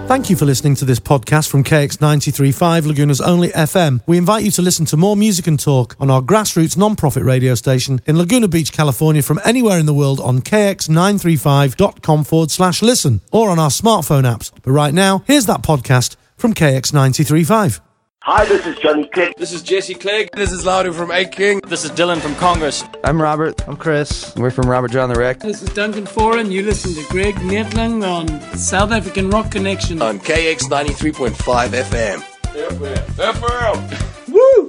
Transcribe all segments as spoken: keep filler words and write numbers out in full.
Thank you for listening to this podcast from K X ninety-three point five, Laguna's only F M. We invite you to listen to more music and talk on our grassroots non-profit radio station in Laguna Beach, California, from anywhere in the world on k x nine three five dot com forward slash listen or on our smartphone apps. But right now, here's that podcast from K X ninety-three point five. Hi, this is Johnny Clegg. This is Jesse Clegg. This is Louder from Eight King. This is Dylan from Congress. I'm Robert. I'm Chris. We're from Robert John the Wreck. This is Duncan Foran. You listen to Greg Nettling on South African Rock Connection. On K X ninety-three point five F M. F M. F M. Woo!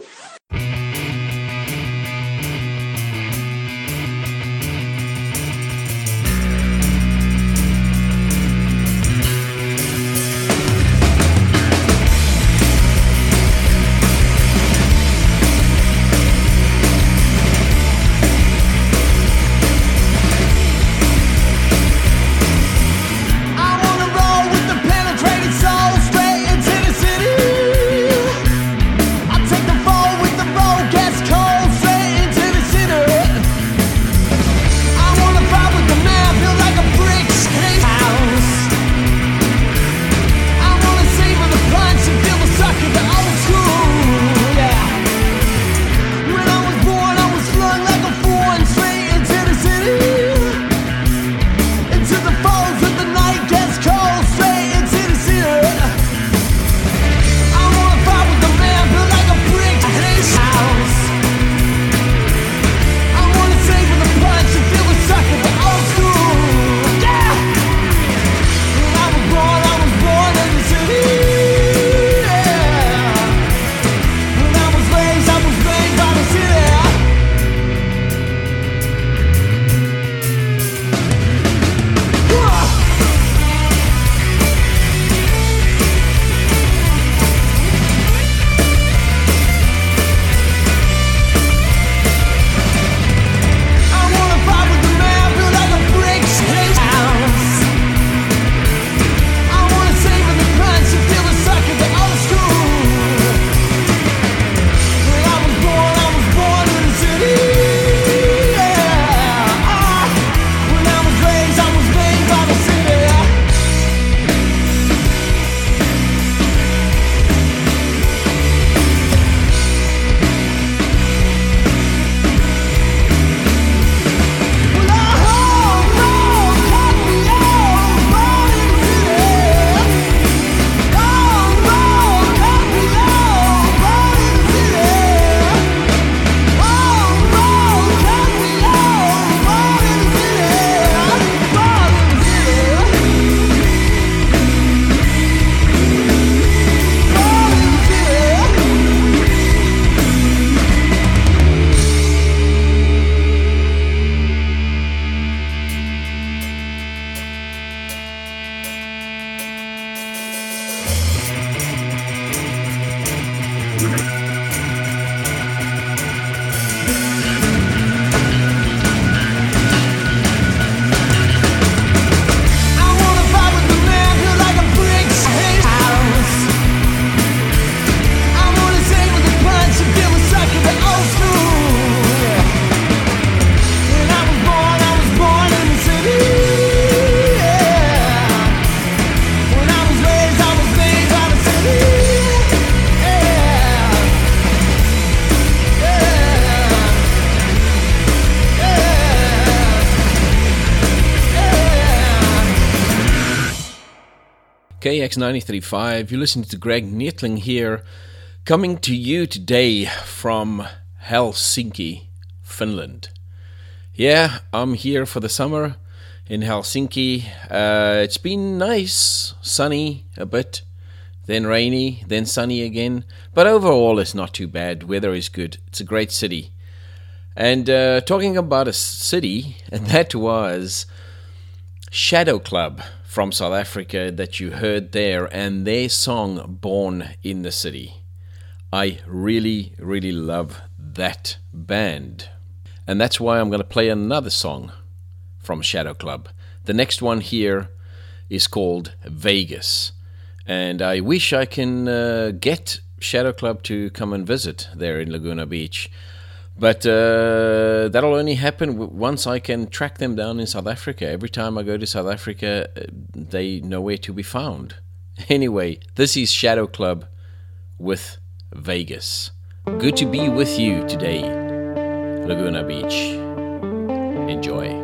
K X ninety-three point five, you're listening to Greg Nettling here, coming to you today from Helsinki, Finland. Yeah, I'm here for the summer in Helsinki. Uh, it's been nice, sunny a bit, then rainy, then sunny again. But overall, it's not too bad. Weather is good. It's a great city. And uh, talking about a city, and that was Shadow Club from South Africa that you heard there, and their song Born in the City. I really, really love that band. And that's why I'm going to play another song from Shadow Club. The next one here is called Vegas. And I wish I can uh, get Shadow Club to come and visit there in Laguna Beach. But uh, that'll only happen w- once I can track them down in South Africa. Every time I go to South Africa, uh, they nowhere to be found. Anyway, this is Shadow Club with Vegas. Good to be with you today, Laguna Beach. Enjoy.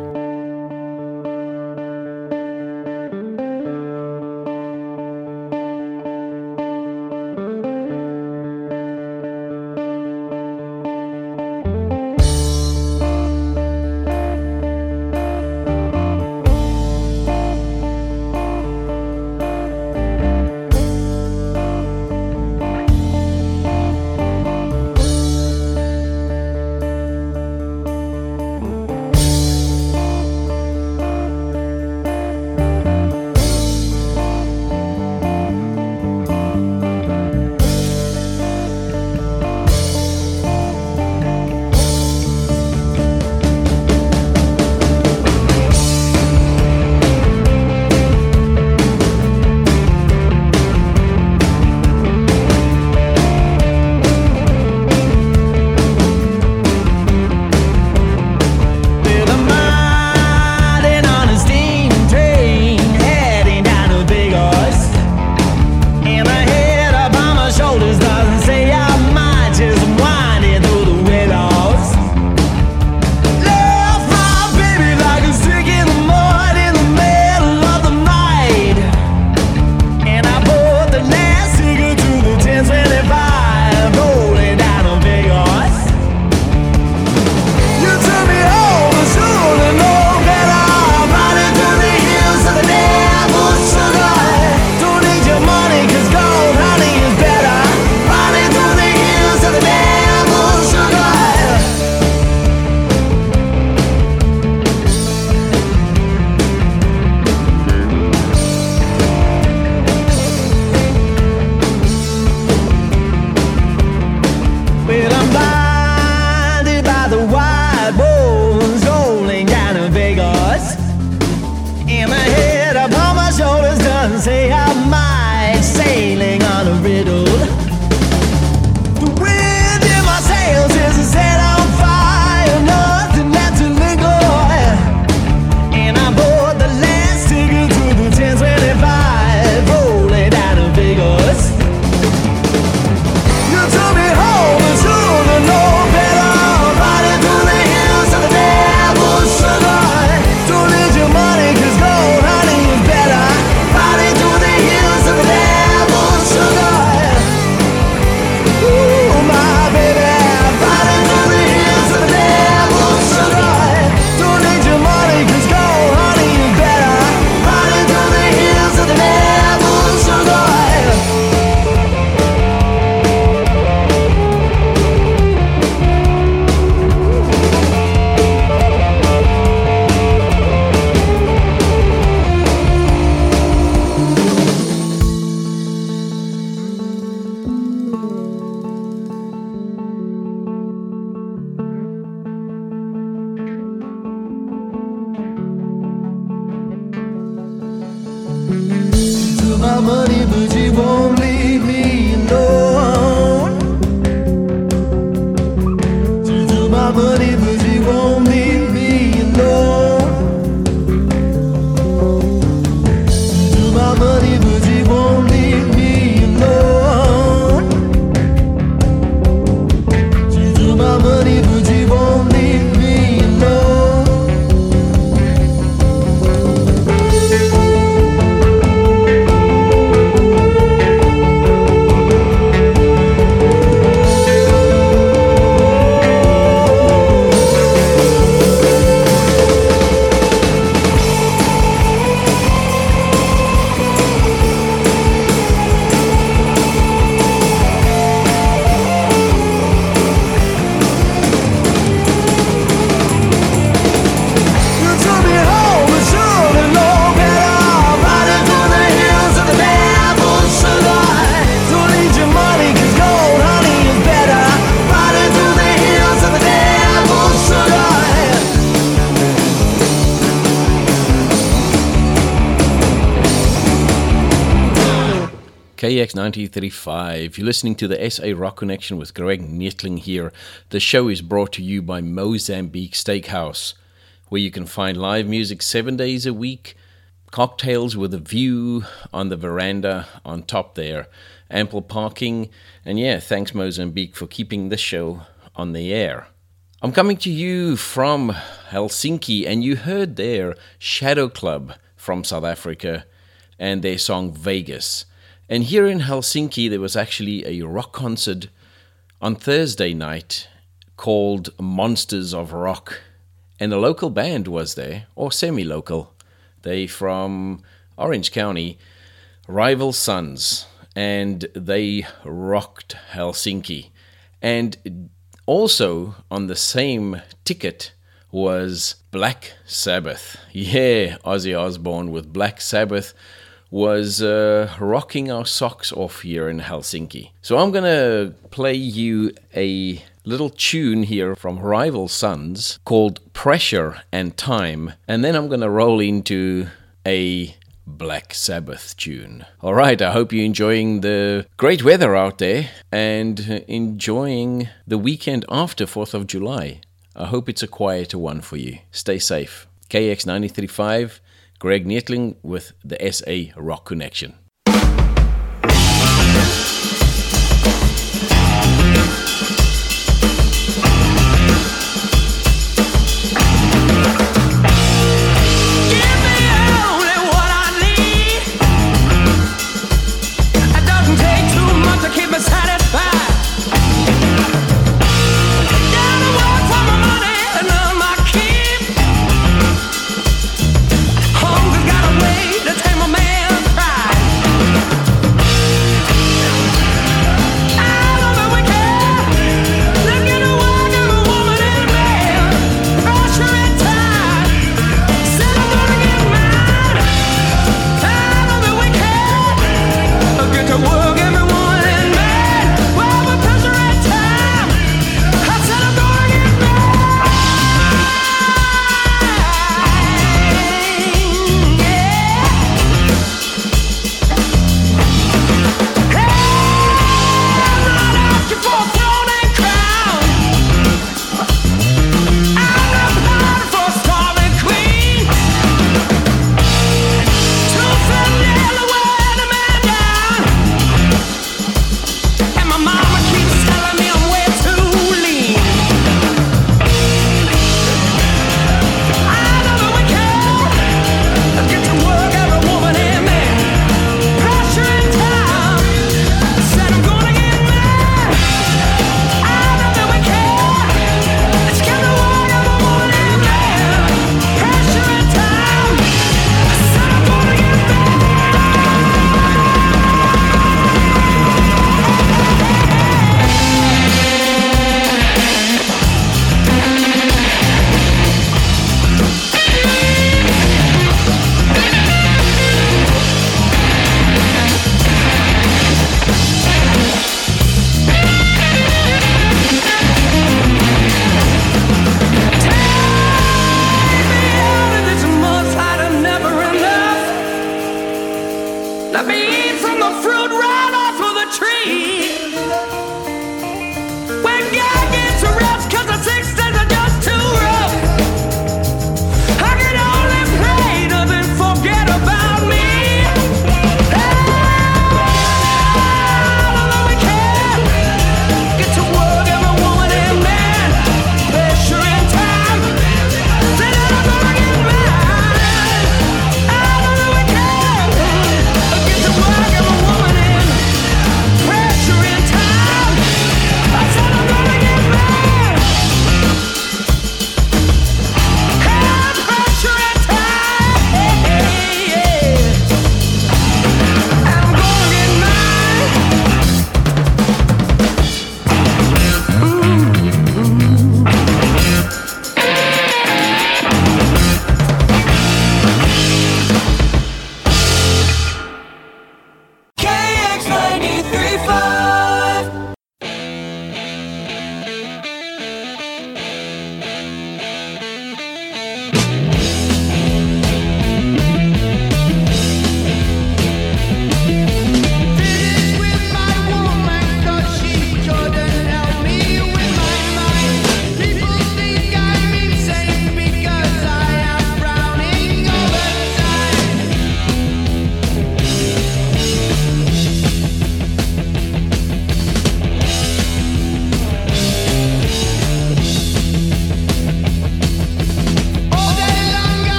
K X ninety-three point five. You're listening to the S A Rock Connection with Greg Nettling here. The show is brought to you by Mozambique Steakhouse, where you can find live music seven days a week, cocktails with a view on the veranda on top there. Ample parking. And yeah, thanks Mozambique for keeping this show on the air. I'm coming to you from Helsinki, and you heard there Shadow Club from South Africa and their song Vegas. And here in Helsinki, there was actually a rock concert on Thursday night called Monsters of Rock. And a local band was there, or semi-local. They from Orange County, Rival Sons, and they rocked Helsinki. And also on the same ticket was Black Sabbath. Yeah, Ozzy Osbourne with Black Sabbath was uh, rocking our socks off here in Helsinki. So I'm going to play you a little tune here from Rival Sons called Pressure and Time, and then I'm going to roll into a Black Sabbath tune. All right, I hope you're enjoying the great weather out there and enjoying the weekend after fourth of July. I hope it's a quieter one for you. Stay safe. K X ninety-three point five, Greg Neethling with the S A Rock Connection. Hunger's got a way to take my man pride.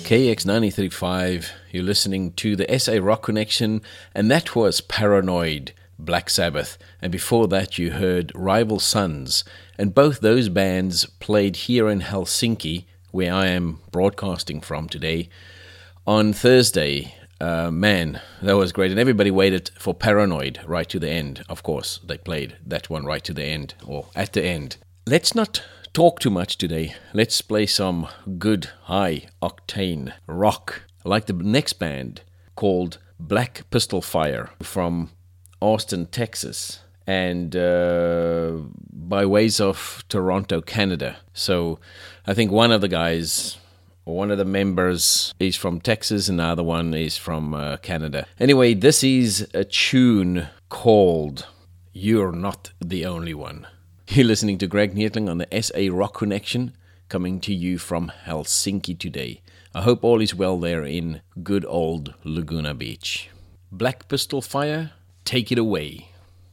K X ninety-three point five, you're listening to the S A Rock Connection, and that was Paranoid, Black Sabbath, and before that you heard Rival Sons, and both those bands played here in Helsinki, where I am broadcasting from today, on Thursday. Uh, man, that was great, and everybody waited for Paranoid right to the end. Of course, they played that one right to the end, or at the end. Let's not talk too much today. Let's play some good high octane rock, like the next band called Black Pistol Fire from Austin, Texas, and uh, by ways of Toronto, Canada. So I think one of the guys, one of the members is from Texas and the other one is from uh, Canada. Anyway, this is a tune called You're Not the Only One. You're listening to Greg Neethling on the S A Rock Connection, coming to you from Helsinki today. I hope all is well there in good old Laguna Beach. Black Pistol Fire, take it away.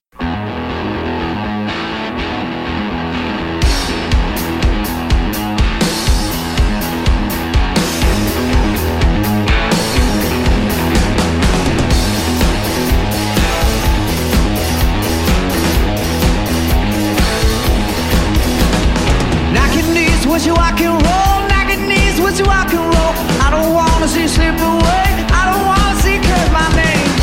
Wish you I can roll, knocking knees, wish you I can roll. I don't wanna see you slip away, I don't wanna see you curse my name.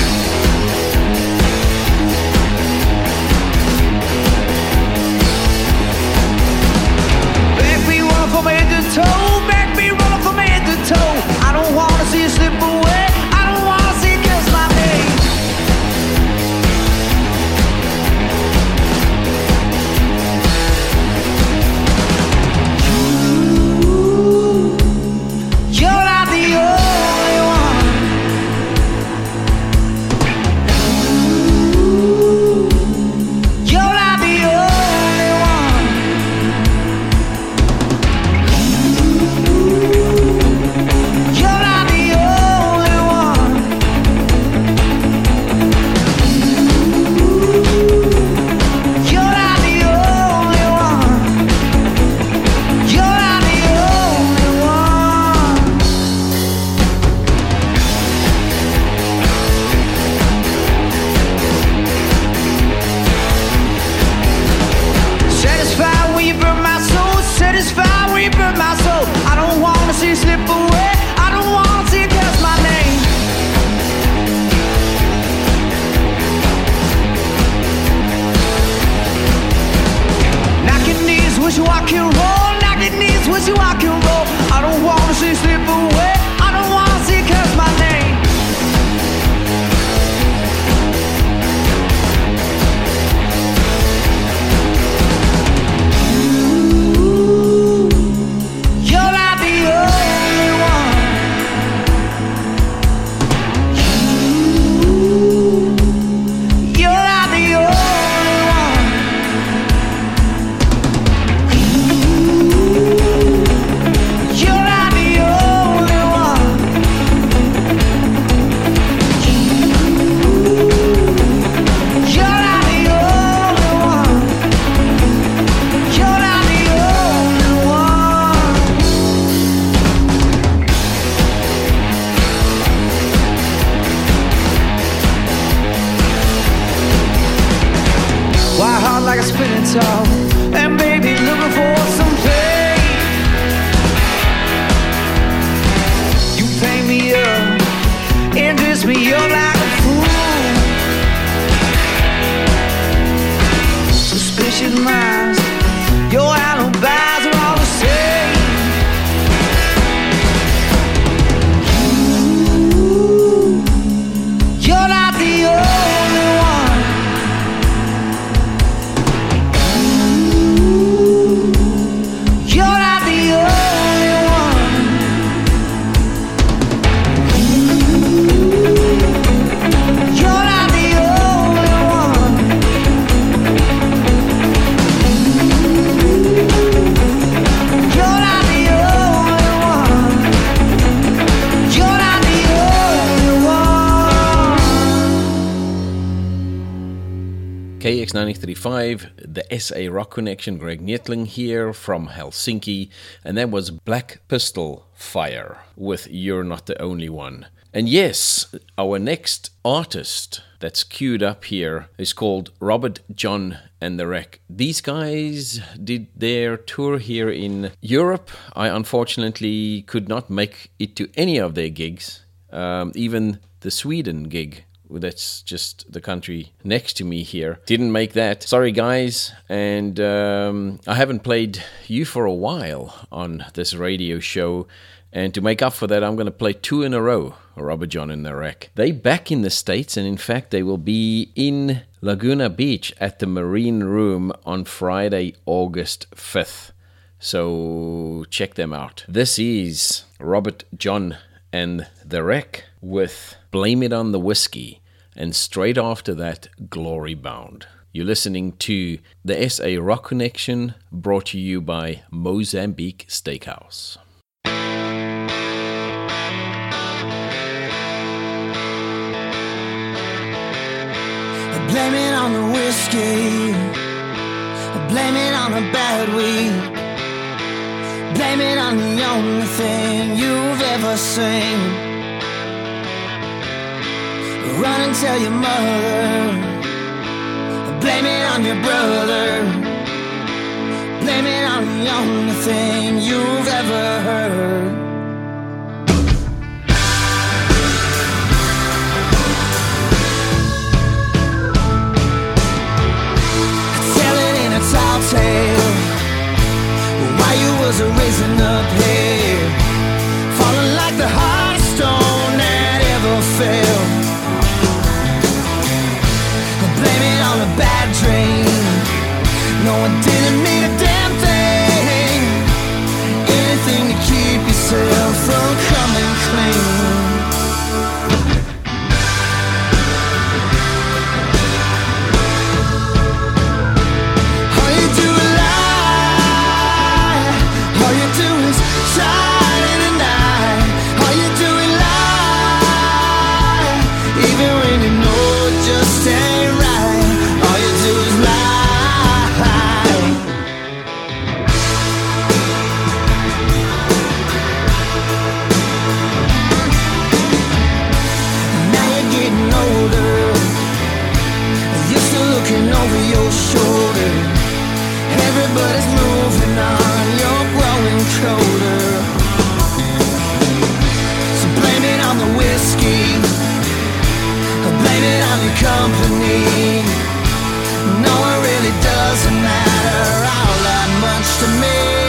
Back me running from head to toe, back me running from head to toe. I don't wanna see you slip away, I don't wanna see you curse my name. You're not the only one. You're not the only one. You're not the only one. You're not the only one. You're not the only one. Satisfied when you burn my soul, satisfied when you burn my soul. I don't wanna see you slip away, I don't wanna see you curse my name. Knocking knees, wish you I can roll, knocking knees, wish you I can roll. I don't wanna see you slip away, I don't wanna see you curse my name. You're not the only one. You're not the only one. You're not the only one. You're not the only one. You're not the only one. Why hard like a spinning top, and baby looking for some play. You paint me up and dress me up like a fool. Suspicious minds, your alibis are all the same. You're not the only one. X ninety-three point five, the S A Rock Connection, Greg Nietling here from Helsinki, and that was Black Pistol Fire with You're Not the Only One. And yes, our next artist that's queued up here is called Robert John and the Wreck. These guys did their tour here in Europe. I unfortunately could not make it to any of their gigs, um, even the Sweden gig. That's just the country next to me here. Didn't make that. Sorry, guys. And um, I haven't played you for a while on this radio show. And to make up for that, I'm going to play two in a row, Robert John and the Wreck. They back in the States, and in fact, they will be in Laguna Beach at the Marine Room on Friday, August fifth. So check them out. This is Robert John and the Wreck with Blame It on the Whiskey, and straight after that, Glory Bound. You're listening to the S A Rock Connection, brought to you by Mozambique Steakhouse. Blame it on the whiskey, blame it on the bad weed, blame it on the only thing you've ever seen. Run and tell your mother, blame it on your brother, blame it on the only thing you've ever heard. Tall tale, why you was raising up here, falling like the hardest stone that ever fell. Blame it on a bad dream, no one didn't mean a damn thing, anything to keep yourself from coming clean. Everybody's moving on, you're growing colder. So blame it on the whiskey, blame it on your company. No, it really doesn't matter all that much to me.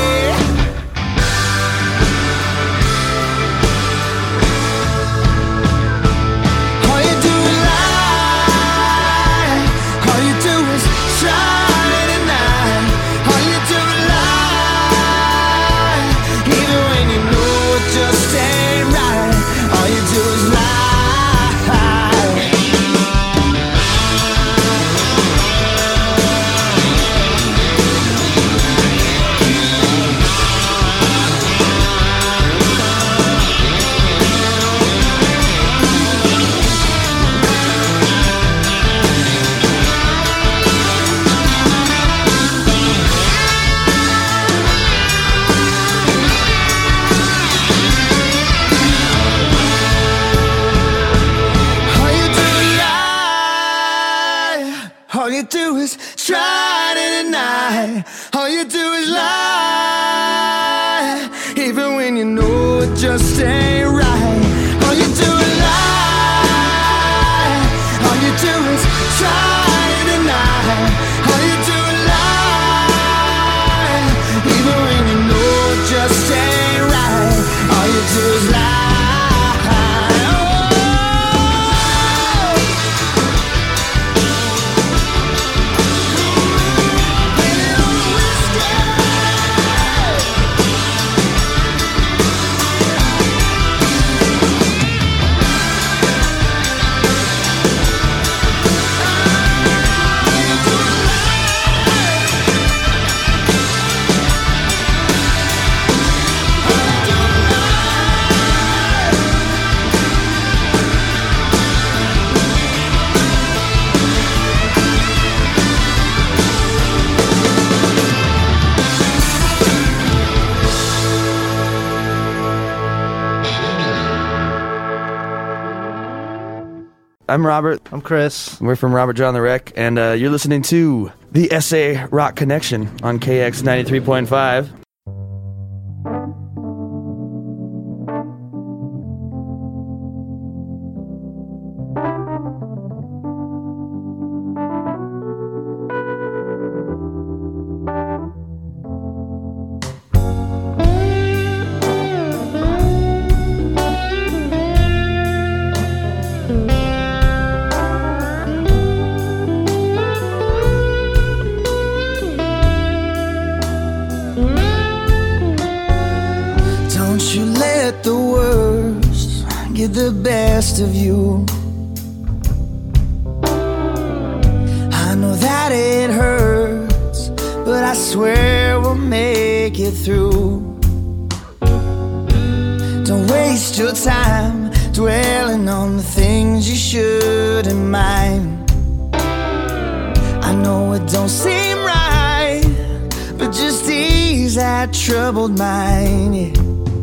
Just ain't right. All you do is lie. All you do is try to deny. All you do is lie. Even when you know it just ain't right. All you do is lie. I'm Robert. I'm Chris. We're from Robert John the Wreck, and uh, you're listening to the S A Rock Connection on K X ninety-three point five. The best of you. I know that it hurts, but I swear we'll make it through. Don't waste your time dwelling on the things you shouldn't mind. I know it don't seem right, but just ease that troubled mind, yeah.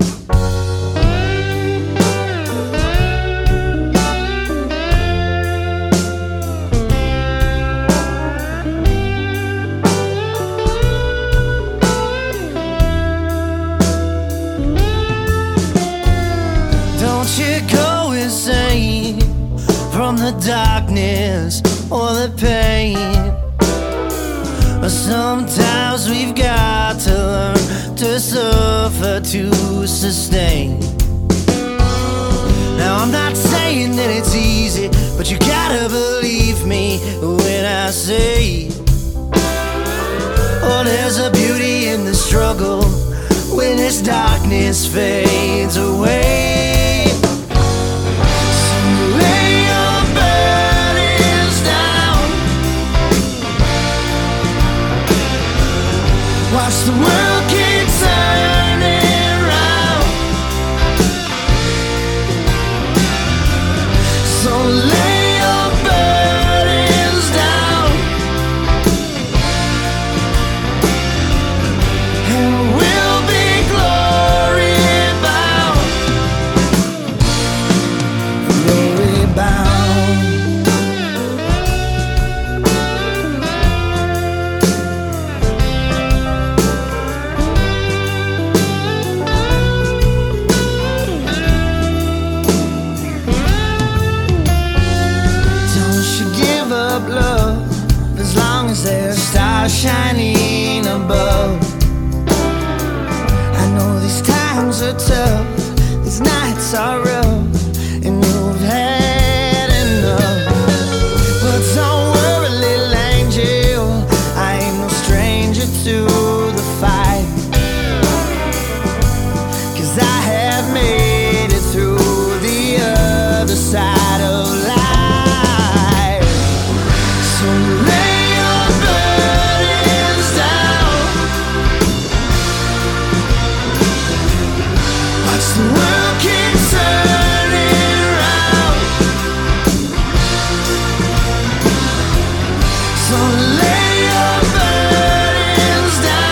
From the darkness or the pain, but sometimes we've got to learn to suffer to sustain. Now I'm not saying that it's easy, but you gotta believe me when I say, oh, there's a beauty in the struggle when this darkness fades away. Watch the world keep turning round. So lay your burdens down, and we'll be glory bound. Glory bound. There's stars shining above. I know these times are tough, these nights are rough, and you've had enough. But don't worry, little angel, I ain't no stranger to the fight, 'cause I have made it through the other side of life. So lay the world keeps turning round. So lay your burdens down.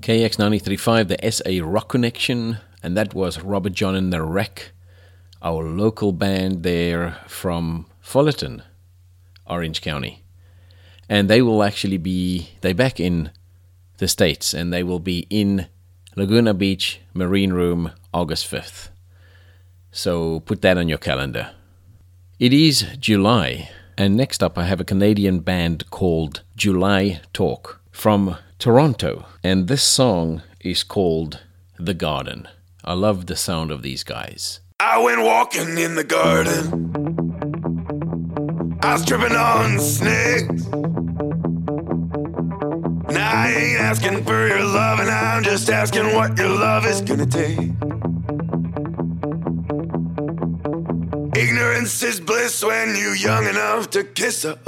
K X ninety-three point five, the S A Rock Connection, and that was Robert John and the Wreck, our local band there from Fullerton, Orange County. And they will actually be, they're back in the States, and they will be in Laguna Beach Marine Room August fifth. So put that on your calendar. It is July, and next up I have a Canadian band called July Talk from Toronto, and this song is called The Garden. I love the sound of these guys. I went walking in the garden, I was tripping on snakes. Now I ain't asking for your love, and I'm just asking what your love is gonna take. Ignorance is bliss when you're young enough to kiss her.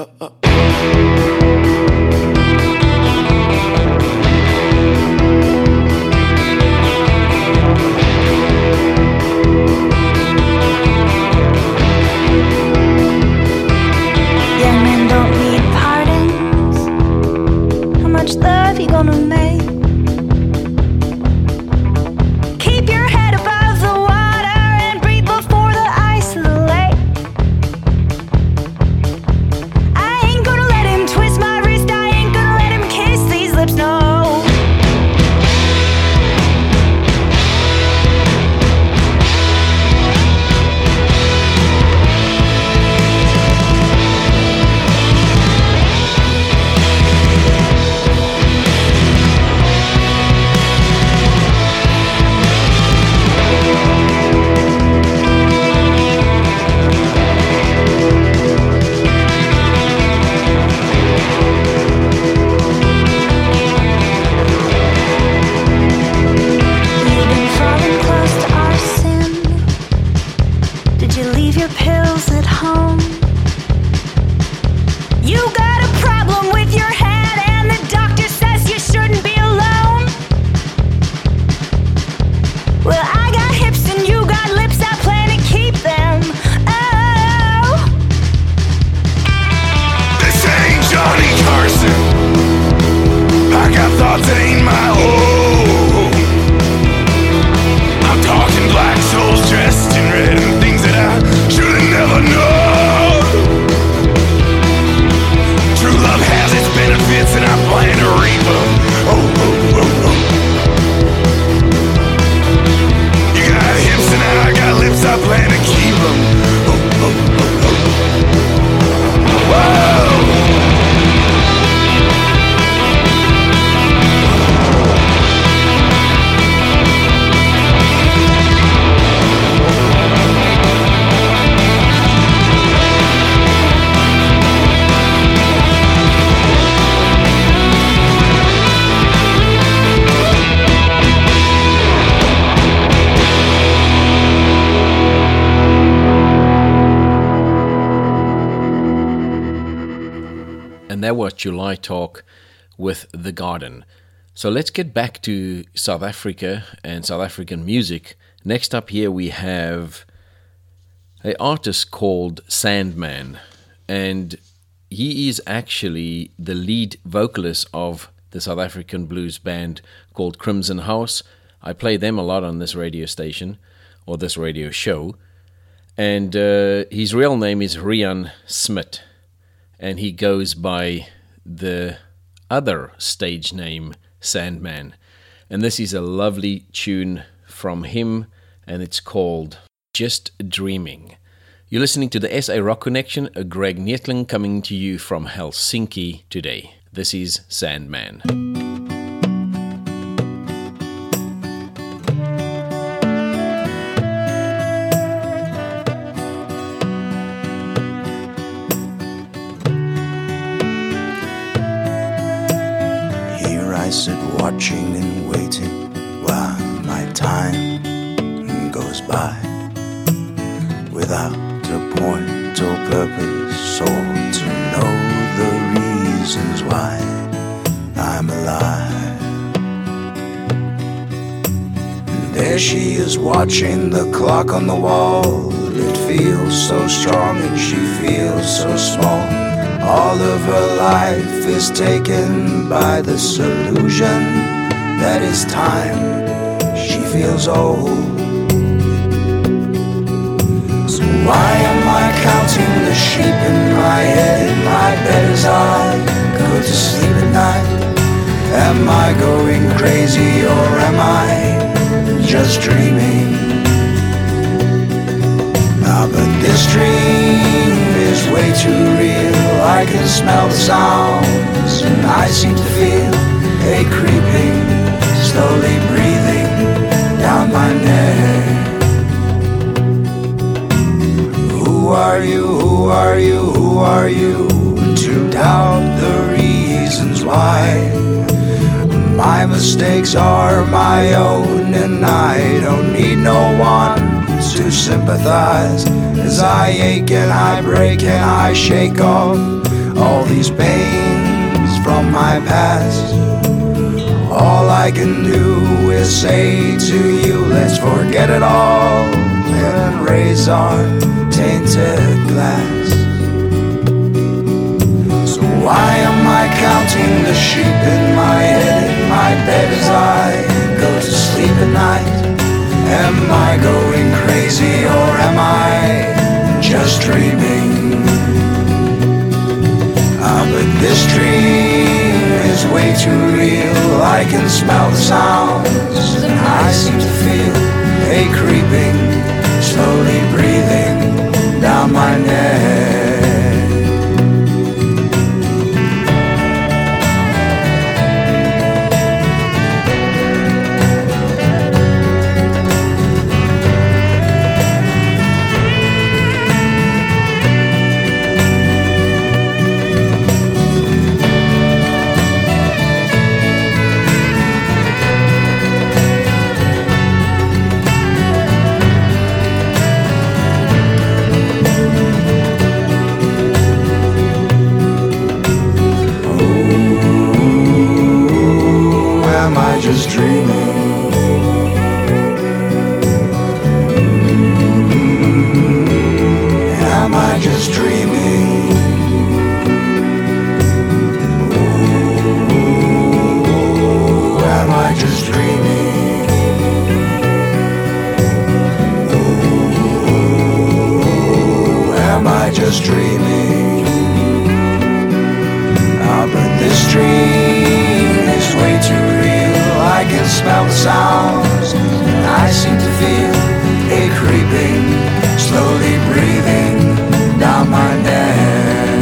Young men don't need pardons. How much love you gonna make? Keep your head above the water and breathe before the ice of the lake. I ain't gonna let him twist my wrist, I ain't gonna let him kiss these lips, no. You've been falling close to our sin. Did you leave your pills at home? You got a problem with your head, and the doctor says you shouldn't be alone. Well, I got hips and you got lips, I plan to keep them. Oh, This ain't Johnny Carson, I got thoughts that ain't my own. I'm talking black souls dressed in red and things that I should've never known. True love has its benefits and I plan to reap them. Oh, oh, oh, oh. You got hips and I got lips, I plan to keep them. Oh, oh, oh, oh. Whoa! And that was July Talk with The Garden. So let's get back to South Africa and South African music. Next up here we have an artist called Sandman, and he is actually the lead vocalist of the South African blues band called Crimson House. I play them a lot on this radio station, or this radio show, and uh, his real name is Rian Smit, and he goes by the other stage name Sandman. And this is a lovely tune from him, and it's called Just Dreaming. You're listening to the S A Rock Connection, a Greg Neethling coming to you from Helsinki today. This is Sandman. I sit watching and waiting while my time goes by, without a point or purpose, or to know the reasons why I'm alive. And there she is watching the clock on the wall. It feels so strong and she feels so small. All of her life is taken by this illusion that is time. She feels old. So why am I counting the sheep in my head, in my bed as I go to sleep at night? Am I going crazy or am I just dreaming? Ah, but this dream is way too real. I can smell the sounds and I seem to feel a creeping, slowly breathing down my neck. Who are you, who are you, who are you to doubt the reasons why? My mistakes are my own and I don't need no one to sympathize. As I ache and I break and I shake off all these pains from my past, all I can do is say to you, let's forget it all and raise our tainted glass. So why am I counting the sheep in my head, in my bed as I go to sleep at night? Am I going crazy or am I just dreaming? Ah, but this dream is way too real. I can smell the sounds and I seem to feel a creeping, slowly breathing down my neck. Just dreaming. Am I just dreaming? Ooh, am I just dreaming? Ooh, am I just dreaming? Ah, but this dream is way too real. I can smell the sounds and I seem to feel a creeping, slowly breathing down my neck.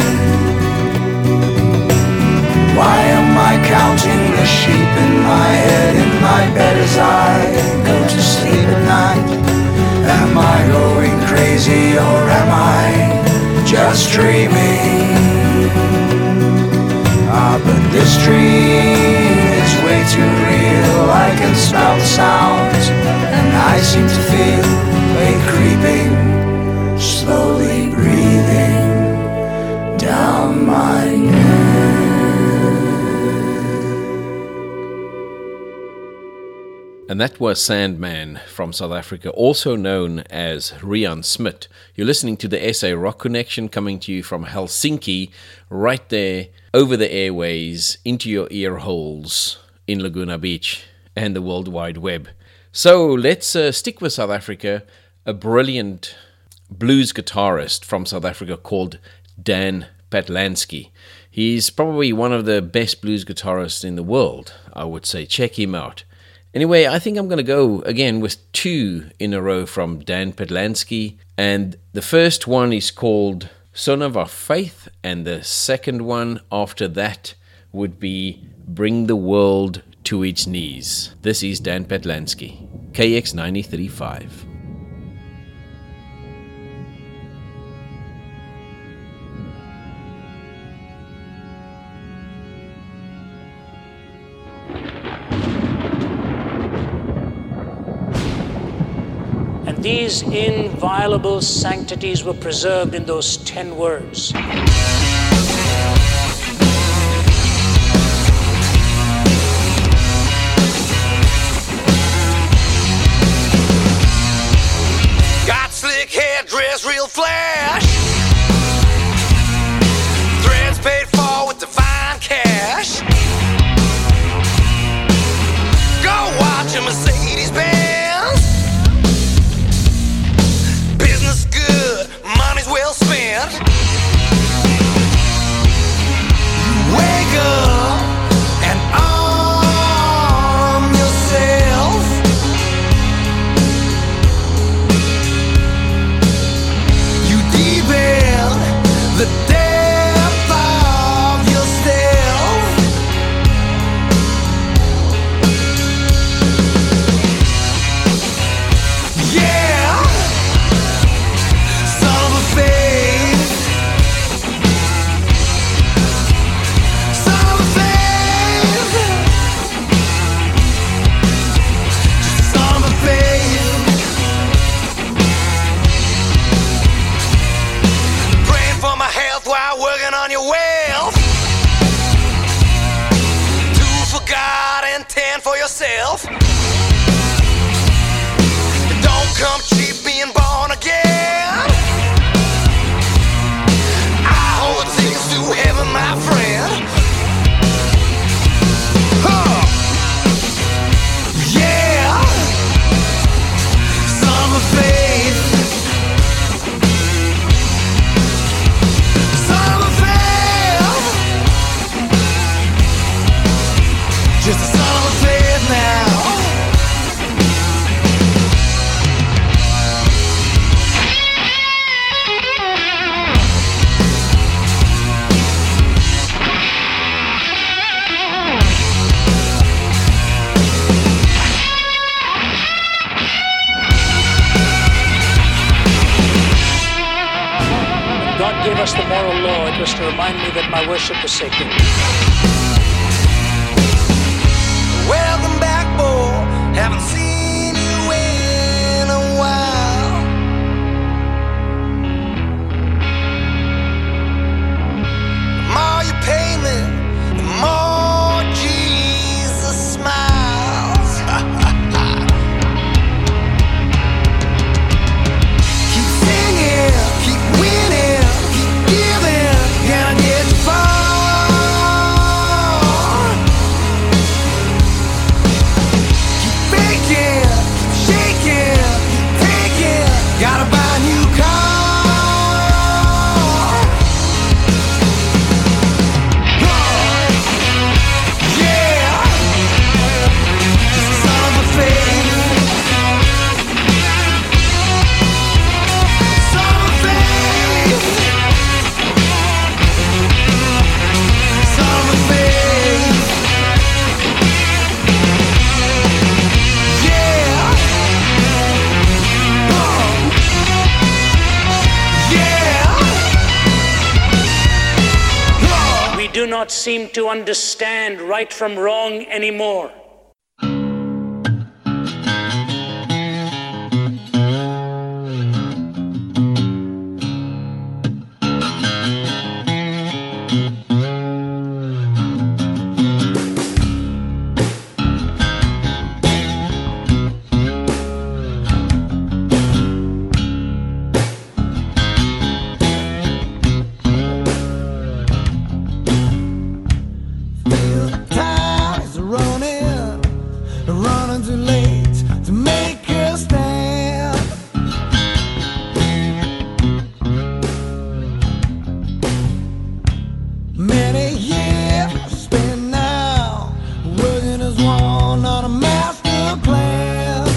Why am I counting the sheep in my head, in my bed as I go to sleep at night? Am I going crazy or am I just dreaming? Ah, but this dream is way too real. I can smell the sounds and I seem to feel a creeping, slowly breathing down my neck. And that was Sandman from South Africa, also known as Rian Smit. You're listening to the S A Rock Connection, coming to you from Helsinki, right there over the airways, into your ear holes in Laguna Beach and the World Wide Web. So let's uh, stick with South Africa. A brilliant blues guitarist from South Africa called Dan Patlansky. He's probably one of the best blues guitarists in the world, I would say. Check him out. Anyway, I think I'm going to go again with two in a row from Dan Patlansky. And the first one is called Son of Our Faith. And the second one after that would be Bring the World to Its Knees. This is Dan Patlansky, K X ninety-three point five. These inviolable sanctities were preserved in those ten words. Got slick hair, dress real flash. Threads paid for with divine cash. the depth of yourself. Yeah, son of a faith, son of a faith, just son of a faith. Praying for my health while working on your wealth. Two for God and ten for yourself. Don't come cheap being born again. I hold tickets to heaven, my friend. Huh. Yeah, son of a faith, son of a faith, just a son of a faith now. God gave us the moral law. It was to remind me that my worship was sacred. Welcome back, boy. Haven't seen you in a while. The more you pay me, the more Jesus smiles. Keep singing, keep winning, keep giving, gonna get you far. Keep faking, keep shaking, keep taking, gotta buy a new car. Yeah, just a son of a faith, son of a faith, son of a faith. Yeah, oh, yeah, oh. We do not seem to understand right from wrong anymore. Time is running, running too late to make a stand. Many years spent now, working as one on a master plan.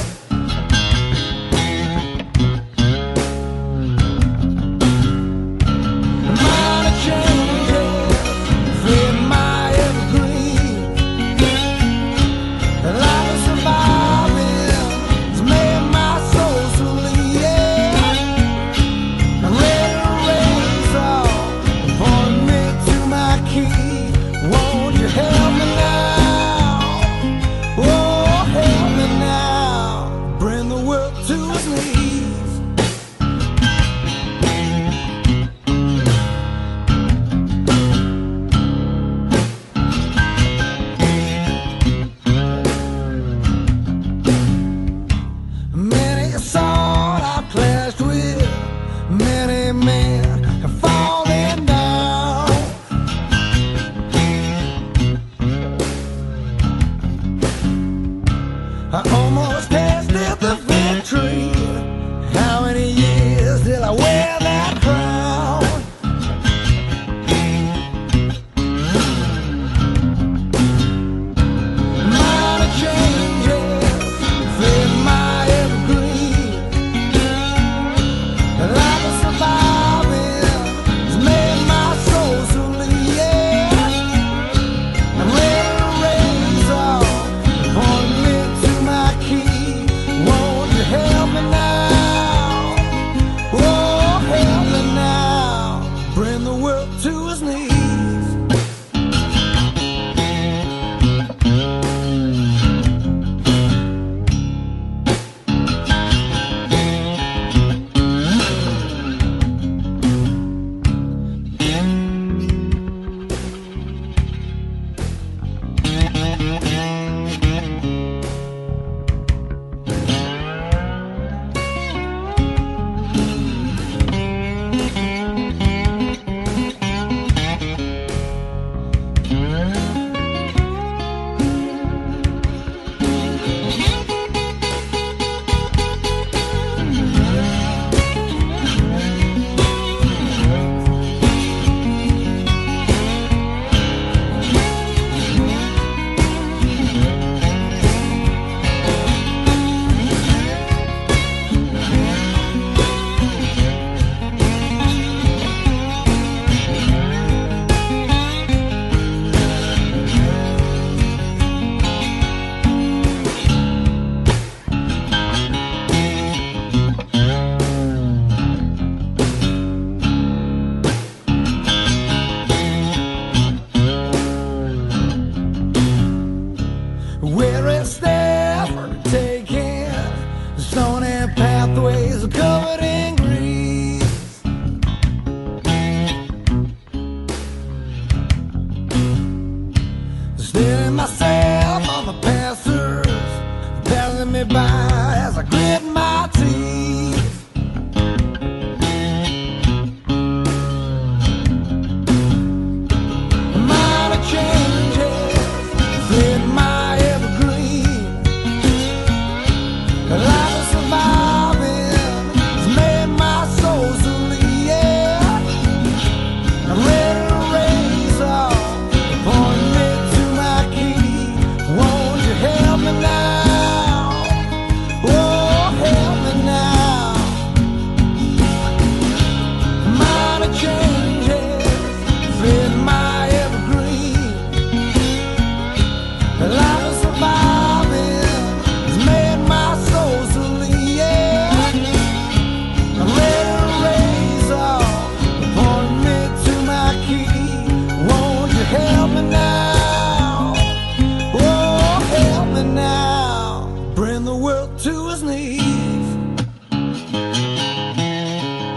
Minor changes fit my evergreen. The life of surviving has made my soul sleep. I'm ready to raise all, point me to my key. Won't you help me now? Oh, help me now. Bring the world to its knees. Many a sword I clashed with, many men have fallen down. I almost tasted the victory. How many years till I wear that crown? Minor changes fit my evergreen. The life of surviving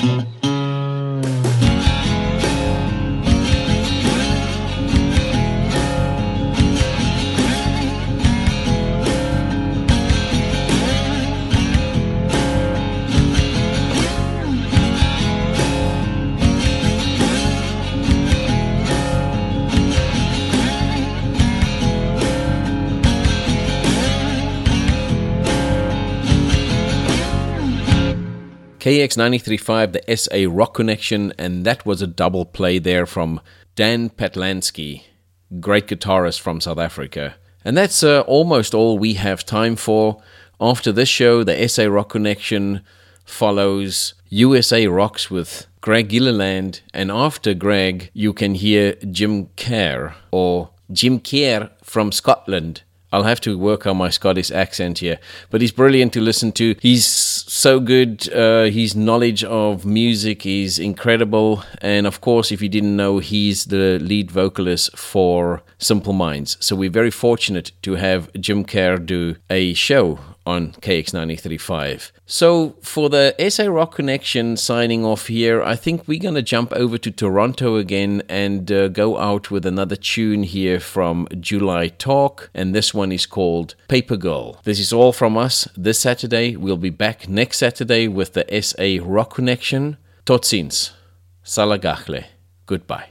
K X ninety-three point five, the S A Rock Connection, and that was a double play there from Dan Patlansky, great guitarist from South Africa. And that's uh, almost all we have time for. After this show, the S A Rock Connection follows U S A Rocks with Greg Gilliland, and after Greg, you can hear Jim Kerr, or Jim Kerr from Scotland. I'll have to work on my Scottish accent here, but he's brilliant to listen to. He's so good. Uh, his knowledge of music is incredible. And of course, if you didn't know, he's the lead vocalist for Simple Minds. So we're very fortunate to have Jim Kerr do a show on K X ninety-three point five. So for the S A Rock Connection signing off here, I think we're going to jump over to Toronto again and uh, go out with another tune here from July Talk, and this one is called Paper Girl. This is all from us this Saturday. We'll be back next Saturday with the S A Rock Connection. Tot ziens. Salagachle. Goodbye.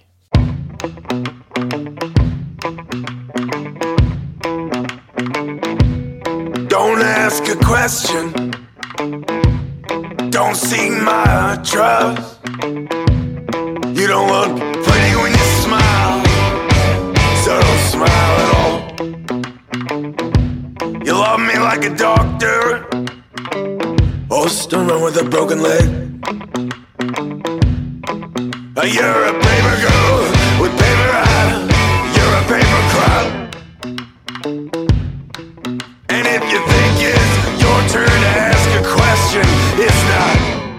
Don't ask a question. Don't seek my trust. You don't look pretty when you smile, so don't smile at all. You love me like a doctor. Oh, don't run with a broken leg. You're a paper girl with paper eyes. You're a paper crowd. And if you think it's your turn to ask a question, it's not.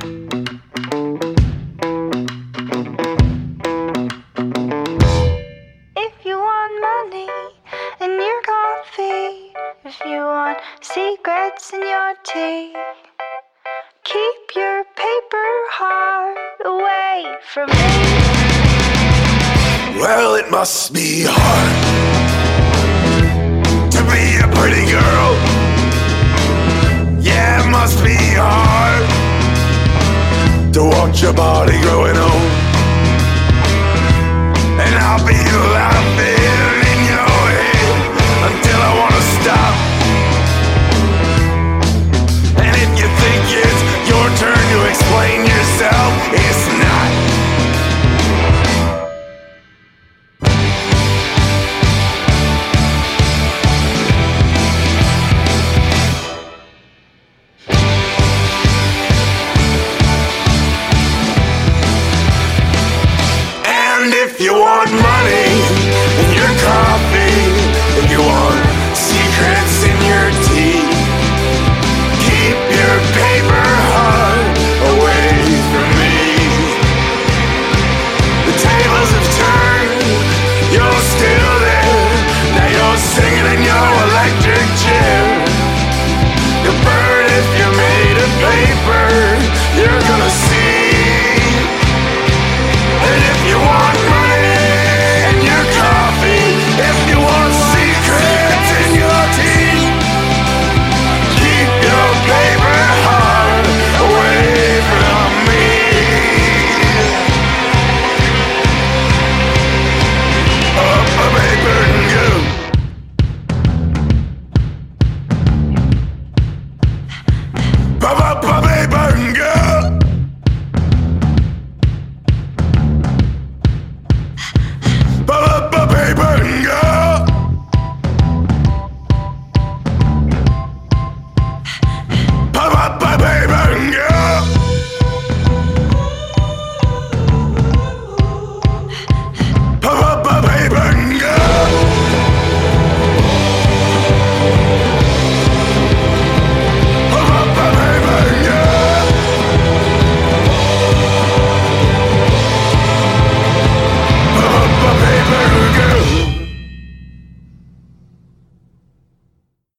If you want money in your coffee, if you want secrets in your tea, keep your paper heart away from me. Well, it must be hard to be a pretty girl. Yeah, it must be hard to watch your body growing old. And I'll be laughing in your head until I wanna stop. And if you think it's your turn to explain yourself,